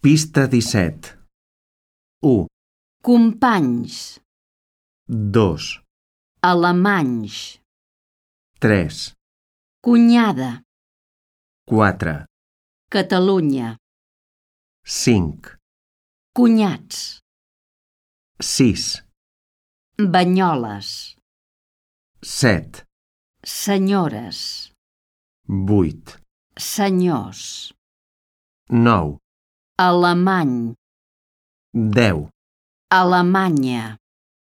Pista 17. 1, companys, 2, alemanys, 3, cunyada, 4, Catalunya, 5, cunyats, 6, banyoles, 7, senyores, 8, senyors, 9, alemany, 10, Alemanya.